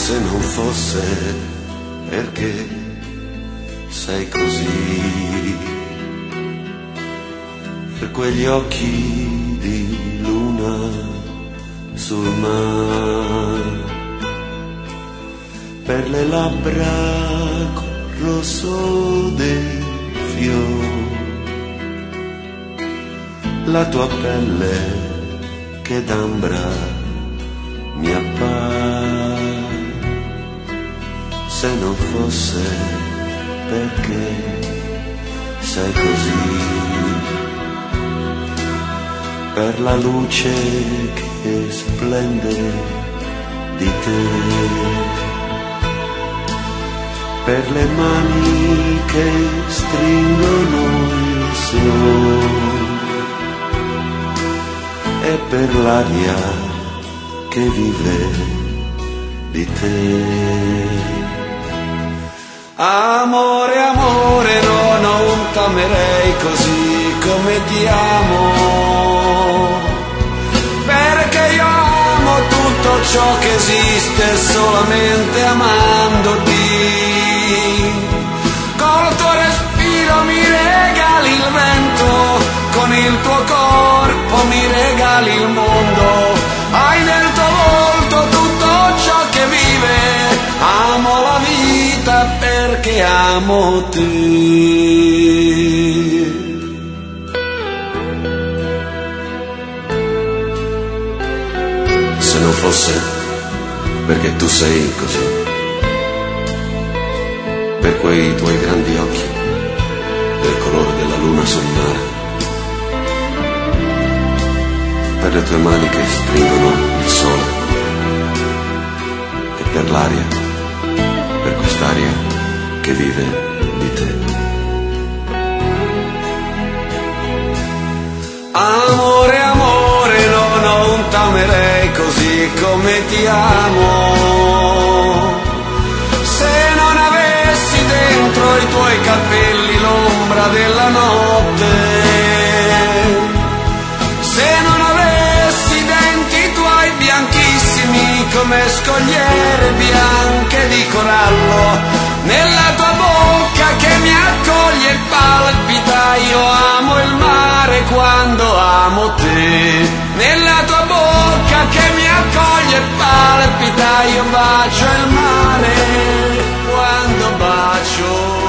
se non fosse perché sei così, per quegli occhi di luna sul mare, per le labbra col rosso dei fiori, la tua pelle che d'ambra mi appare, se non fosse perché sei così, per la luce che splende di te, per le mani che stringono il sole e per l'aria che vive di te. Amore, amore, no, non t'amerei così come ti amo, perché io amo tutto ciò che esiste solamente amandoti. Col tuo respiro mi regali il vento, con il tuo corpo mi regali il mondo, hai nel tuo volto tutto ciò che vive, amo la vita perché amo te. Se non fosse perché tu sei così, per quei tuoi grandi occhi, del colore della luna sul mare, per le tue mani che stringono il sole e per l'aria, per quest'aria che vive di te. Amore, amore, no, non t'amerei così come ti amo, se non avessi dentro i tuoi capelli l'ombra della notte, se non avessi i denti tuoi bianchissimi come scogliere bianche di corallo, nella tua bocca che mi accoglie e palpita, io amo il mare quando amo te, nella tua bocca che mi accoglie e palpita, io bacio il mare quando bacio